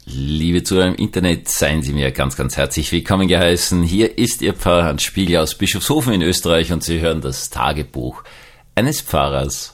Liebe Zuhörer im Internet, seien Sie mir ganz, ganz herzlich willkommen geheißen. Hier ist Ihr Pfarrer Hans Spiegel aus Bischofshofen in Österreich und Sie hören das Tagebuch eines Pfarrers.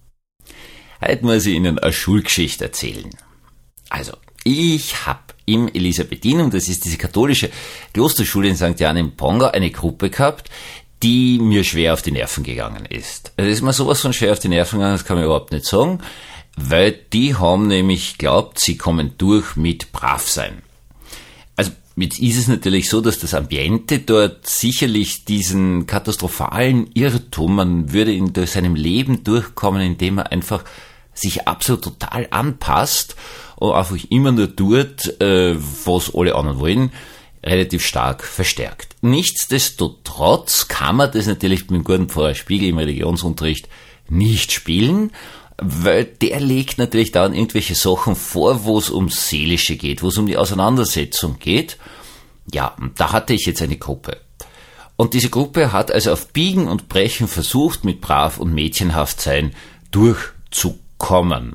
Heute muss ich Ihnen eine Schulgeschichte erzählen. Also, ich habe im Elisabethinum, das ist diese katholische Klosterschule in St. Jan im Pongau, eine Gruppe gehabt, die mir schwer auf die Nerven gegangen ist. Also ist mir sowas von schwer auf die Nerven gegangen, das kann man überhaupt nicht sagen, weil die haben nämlich geglaubt, sie kommen durch mit Bravsein. Also jetzt ist es natürlich so, dass das Ambiente dort sicherlich diesen katastrophalen Irrtum, man würde in seinem Leben durchkommen, indem man einfach sich absolut total anpasst und einfach immer nur tut, was alle anderen wollen, relativ stark verstärkt. Nichtsdestotrotz kann man das natürlich mit dem guten Pfarrer Spiegel im Religionsunterricht nicht spielen, weil der legt natürlich dann irgendwelche Sachen vor, wo es ums Seelische geht, wo es um die Auseinandersetzung geht. Ja, da hatte ich jetzt eine Gruppe. Und diese Gruppe hat also auf Biegen und Brechen versucht, mit brav und mädchenhaft sein durchzukommen.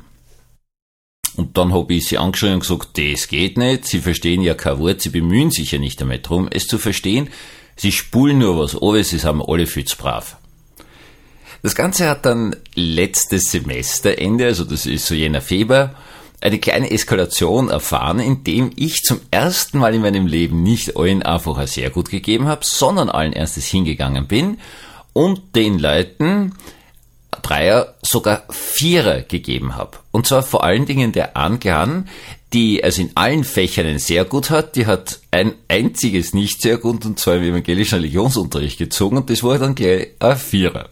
Und dann habe ich sie angeschrieben und gesagt, das geht nicht, sie verstehen ja kein Wort, sie bemühen sich ja nicht damit drum, es zu verstehen, sie spulen nur was an, sie sind alle viel zu brav. Das Ganze hat dann letztes Semesterende, also das ist so jener Februar, eine kleine Eskalation erfahren, indem ich zum ersten Mal in meinem Leben nicht allen einfach ein sehr gut gegeben habe, sondern allen Ernstes hingegangen bin und den Leuten Dreier, sogar Vierer gegeben habe. Und zwar vor allen Dingen der Angehan, die also in allen Fächern einen sehr gut hat, die hat ein einziges nicht sehr gut, und zwar im evangelischen Religionsunterricht gezogen, und das war dann gleich ein Vierer.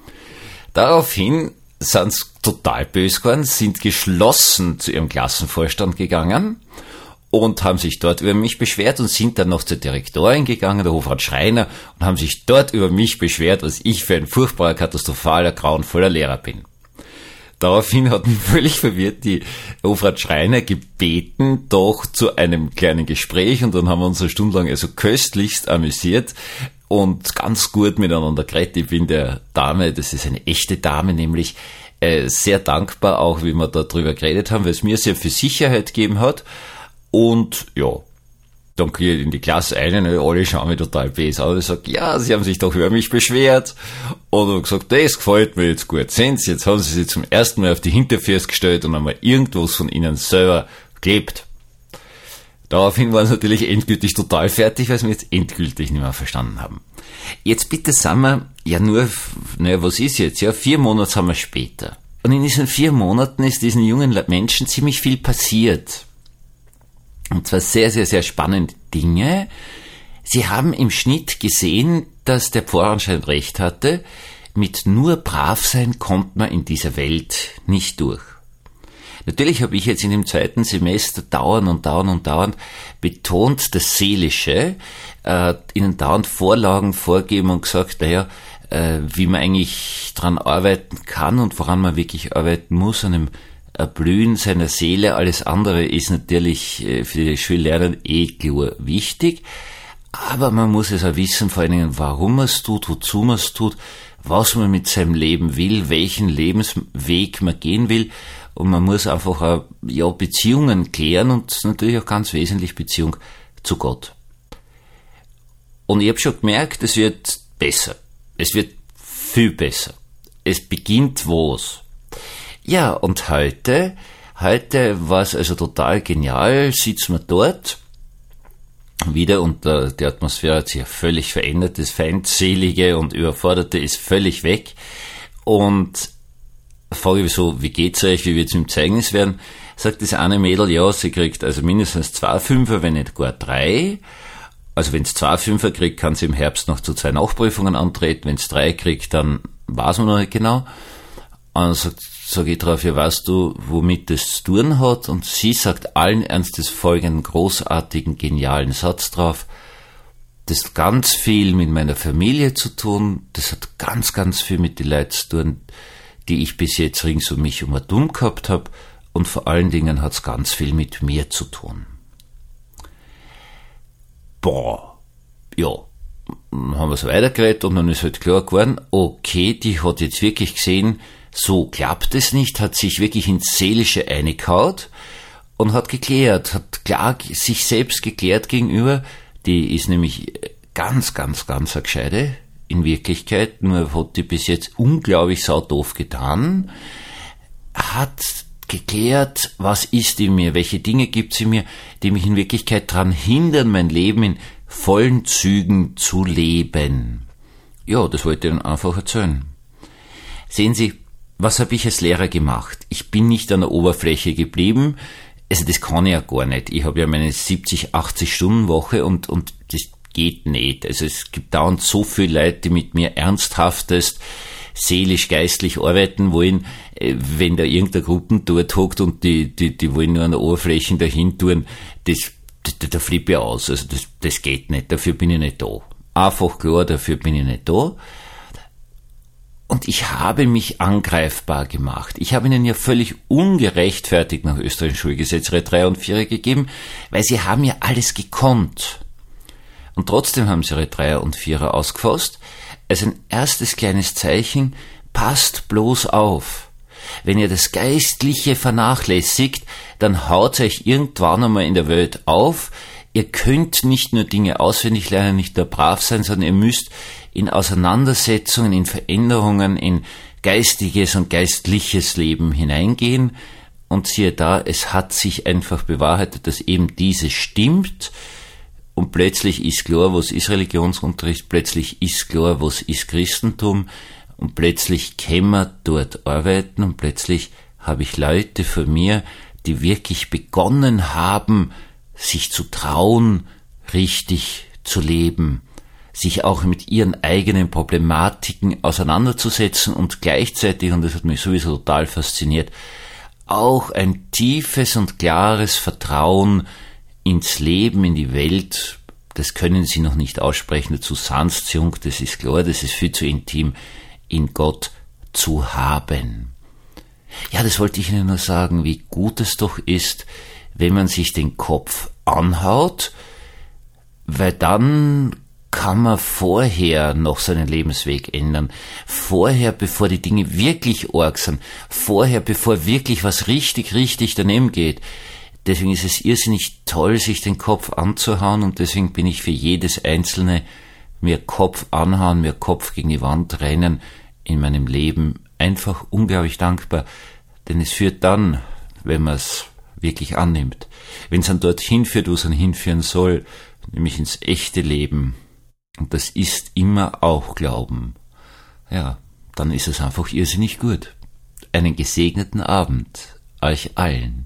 Daraufhin sind sie total böse geworden, sind geschlossen zu ihrem Klassenvorstand gegangen und haben sich dort über mich beschwert und sind dann noch zur Direktorin gegangen, der Hofrat Schreiner, und haben sich dort über mich beschwert, was ich für ein furchtbarer, katastrophaler, grauenvoller Lehrer bin. Daraufhin hat mich völlig verwirrt die Hofrat Schreiner gebeten, doch zu einem kleinen Gespräch, und dann haben wir uns eine Stunde lang also köstlichst amüsiert und ganz gut miteinander geredet. Ich bin der Dame, das ist eine echte Dame, nämlich sehr dankbar, auch wie wir da drüber geredet haben, weil es mir sehr viel Sicherheit gegeben hat. Und ja, dann gehe ich in die Klasse ein und alle schauen mich total böse an. Und ich sage, ja, sie haben sich doch über mich beschwert. Und ich gesagt, das gefällt mir jetzt gut. Sehen Sie, jetzt haben Sie sich zum ersten Mal auf die Hinterfüße gestellt und einmal irgendwas von Ihnen selber gelebt. Daraufhin waren sie natürlich endgültig total fertig, weil sie mich jetzt endgültig nicht mehr verstanden haben. Jetzt bitte sind wir, ja nur, naja, was ist jetzt? Ja, 4 Monate haben wir später. Und in diesen 4 Monaten ist diesen jungen Menschen ziemlich viel passiert. Und zwar sehr, sehr, sehr spannende Dinge. Sie haben im Schnitt gesehen, dass der Pfarrer anscheinend recht hatte. Mit nur brav sein kommt man in dieser Welt nicht durch. Natürlich habe ich jetzt in dem 2. Semester dauernd betont das Seelische, ihnen dauernd Vorlagen vorgeben und gesagt, naja, wie man eigentlich dran arbeiten kann und woran man wirklich arbeiten muss, an dem Erblühen seiner Seele. Alles andere ist natürlich für die Schüler klar wichtig, aber man muss es auch wissen, vor allen Dingen, warum man es tut, wozu man es tut, was man mit seinem Leben will, welchen Lebensweg man gehen will, und man muss einfach auch, ja, Beziehungen klären und natürlich auch ganz wesentlich Beziehung zu Gott. Und ich habe schon gemerkt, es wird besser. Es wird viel besser. Es beginnt was. Ja, und heute war es also total genial, sitzen wir dort wieder, und die Atmosphäre hat sich ja völlig verändert, das Feindselige und Überforderte ist völlig weg, und frage ich so, wie geht's euch, wie wird's im Zeugnis werden? Sagt das eine Mädel, ja, sie kriegt also mindestens 2 Fünfer, wenn nicht gar 3. Also wenn's 2 Fünfer kriegt, kann sie im Herbst noch zu 2 Nachprüfungen antreten, wenn's 3 kriegt, dann weiß man noch nicht genau. Und sag ich drauf, ja, weißt du, womit das zu tun hat? Und sie sagt allen Ernstes folgenden großartigen, genialen Satz drauf: Das hat ganz viel mit meiner Familie zu tun, das hat ganz, ganz viel mit den Leuten zu tun, die ich bis jetzt rings um mich dumm gehabt habe, und vor allen Dingen hat's ganz viel mit mir zu tun. Boah, ja, haben wir so weitergeredet, und dann ist halt klar geworden, okay, die hat jetzt wirklich gesehen, so klappt es nicht, hat sich wirklich ins Seelische eingehaut, und hat geklärt, hat klar sich selbst geklärt gegenüber. Die ist nämlich ganz eine Gescheite in Wirklichkeit, nur hat die bis jetzt unglaublich saudoof getan, hat geklärt, was ist in mir, welche Dinge gibt sie mir, die mich in Wirklichkeit daran hindern, mein Leben in vollen Zügen zu leben. Ja, das wollte ich dann einfach erzählen. Sehen Sie, was habe ich als Lehrer gemacht? Ich bin nicht an der Oberfläche geblieben, also das kann ich ja gar nicht. Ich habe ja meine 70-80-Stunden-Woche und das geht nicht. Also es gibt dauernd so viele Leute, die mit mir ernsthaftest seelisch-geistlich arbeiten wollen, wenn da irgendeine Gruppe dort hockt und die wollen nur an der Oberfläche dahin tun, da flippe ich aus. Also das geht nicht, dafür bin ich nicht da. Einfach klar, dafür bin ich nicht da. Und ich habe mich angreifbar gemacht. Ich habe ihnen ja völlig ungerechtfertigt nach österreichischem Schulgesetz Re 3 und 4 gegeben, weil sie haben ja alles gekonnt. Und trotzdem haben sie Re 3 und 4 ausgefasst. Als ein erstes kleines Zeichen, passt bloß auf. Wenn ihr das Geistliche vernachlässigt, dann haut euch irgendwann einmal in der Welt auf. Ihr könnt nicht nur Dinge auswendig lernen, nicht nur brav sein, sondern ihr müsst in Auseinandersetzungen, in Veränderungen, in geistiges und geistliches Leben hineingehen. Und siehe da, es hat sich einfach bewahrheitet, dass eben dieses stimmt. Und plötzlich ist klar, was ist Religionsunterricht, plötzlich ist klar, was ist Christentum. Und plötzlich können wir dort arbeiten und plötzlich habe ich Leute vor mir, die wirklich begonnen haben, sich zu trauen, richtig zu leben, sich auch mit ihren eigenen Problematiken auseinanderzusetzen und gleichzeitig, und das hat mich sowieso total fasziniert, auch ein tiefes und klares Vertrauen ins Leben, in die Welt, das können sie noch nicht aussprechen, dazu sanft's jung, das ist klar, das ist viel zu intim, in Gott zu haben. Ja, das wollte ich Ihnen nur sagen, wie gut es doch ist, wenn man sich den Kopf anhaut, weil dann kann man vorher noch seinen Lebensweg ändern. Vorher, bevor die Dinge wirklich arg sind. Vorher, bevor wirklich was richtig daneben geht. Deswegen ist es irrsinnig toll, sich den Kopf anzuhauen und deswegen bin ich für jedes Einzelne mir Kopf anhauen, mir Kopf gegen die Wand rennen in meinem Leben einfach unglaublich dankbar. Denn es führt dann, wenn man es wirklich annimmt, wenn es dann dorthin führt, wo es dann hinführen soll, nämlich ins echte Leben, und das ist immer auch Glauben, ja, dann ist es einfach irrsinnig gut. Einen gesegneten Abend euch allen.